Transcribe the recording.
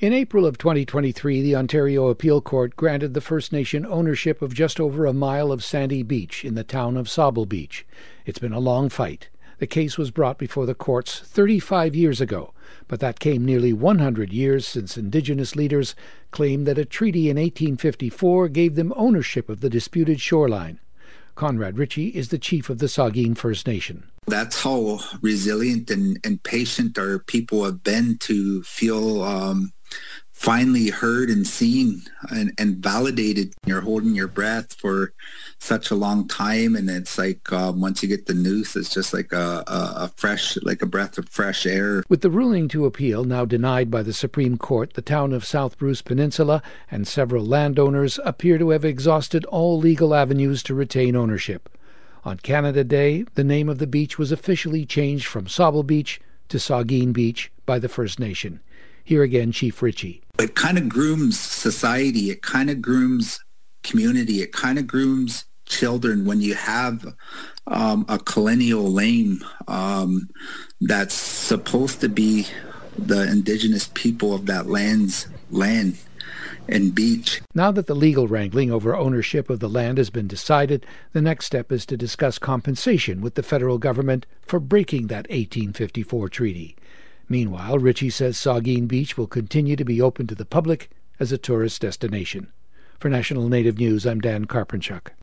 In April of 2023, the Ontario Appeal Court granted the First Nation ownership of just over a mile of sandy beach in the town of Sauble Beach. It's been a long fight. The case was brought before the courts 35 years ago, but that came nearly 100 years since Indigenous leaders claimed that a treaty in 1854 gave them ownership of the disputed shoreline. Conrad Ritchie is the chief of the Saugeen First Nation. That's how resilient and patient our people have been to feel finally heard and seen and validated. You're holding your breath for such a long time, and it's like once you get the news, it's just like a breath of fresh air. With the ruling to appeal now denied by the Supreme Court, the town of South Bruce Peninsula and several landowners appear to have exhausted all legal avenues to retain ownership. On Canada Day, the name of the beach was officially changed from Sauble Beach to Saugeen Beach by the First Nation. Here again, Chief Ritchie. It kind of grooms society. It kind of grooms community. It kind of grooms children when you have a colonial name that's supposed to be the Indigenous people of that land and beach. Now that the legal wrangling over ownership of the land has been decided, the next step is to discuss compensation with the federal government for breaking that 1854 treaty. Meanwhile, Ritchie says Saugeen Beach will continue to be open to the public as a tourist destination. For National Native News, I'm Dan Karpenchuk.